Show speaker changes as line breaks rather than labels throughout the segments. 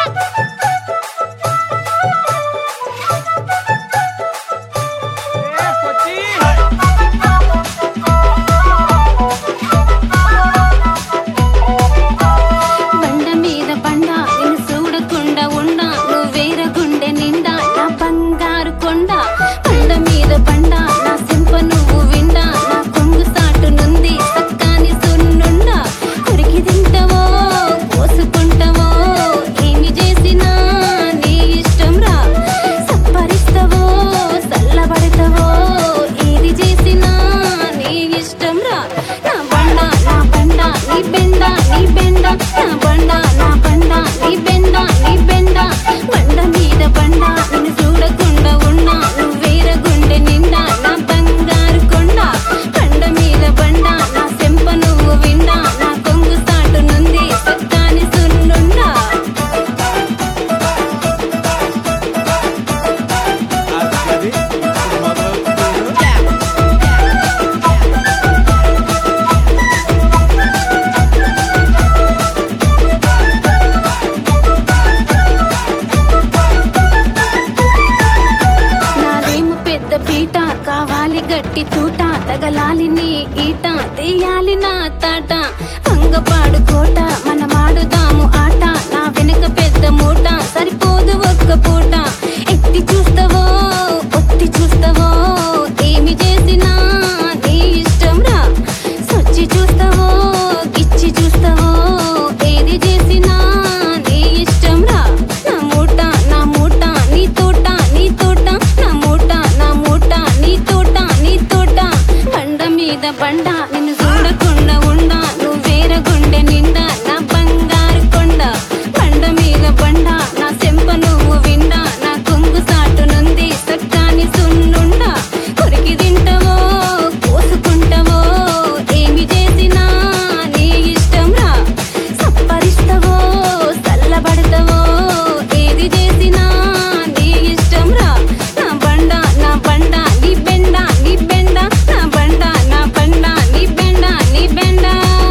గట్టి తూట తగలాలి నీ ఈట తీయాలి నా తాట అంగపాడు కోట మనమాడుదాము ఆట నా వెనుక పెద్ద మూట సరిపోదు ఒక్క పూట ఎత్తి చూస్తావో ఒత్తి చూస్తావో ఏమి చేసినా నీ ఇష్టం రా సొచ్చి చూస్తావో గిచ్చి చూస్తావో ఏది చేసినా నీ ఇష్టం రా నా మూట నీ తోట నీ తోట నా మూట నీ తోట నీ తోట బండ మీద బండ నిన్ను చూడకుండా ఉండా నువ్వు వేరే గుండె నిండా నా బంగారు కొండ బండ మీద బండ నా సెంప నువ్వు విండా నా కొంగు సాటునుంది సక్కాని సున్నుండా కొరికి తింటావో కోసుకుంటావో ఏమి చేసినా నీ ఇష్టం రా సప్పరిస్తావో చల్లబడతావో ఏది చేసినా నీ ఇష్టం రా నా బండ నీ బెండ నీ బెండ నా బండ నీ బెండ నీ బెండ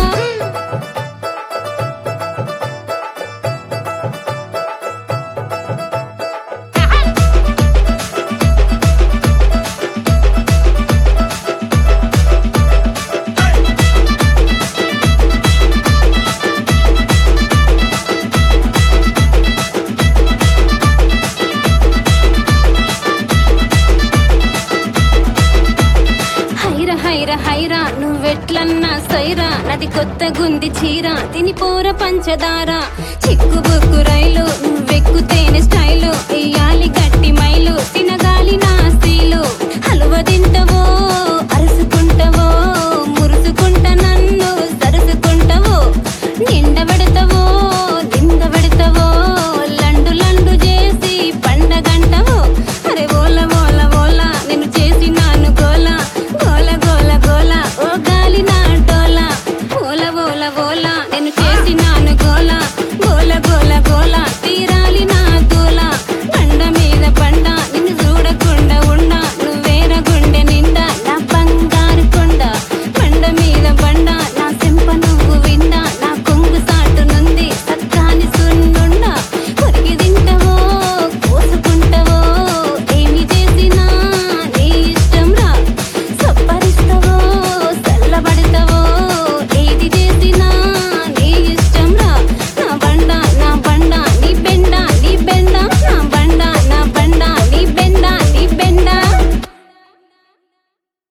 హైరా నువ్వెట్లన్నా సైరా నది కొత్త గుంది చీర తినిపోర పంచదార చిక్కు బుక్కు రైలు నువ్వెక్కుతేనే స్టైలు ఇయ్యాలి గట్టి మైలు తినగాలి నా సీలు హలువ తింటవో అరుసుకుంటవో మురుసుకుంట నన్ను సరుసుకుంటవో నిండబెడతావో నిందబెడతావో లండు లండు చేసి పండగంటవో అరే ఓల ఓల ఓల నేను చేసి నాను గోల గోల గోల గోల ఓ గాలి నా డోల ఓల ఓల ఓల నేను చేసి నాను గోల గోల గోల గోల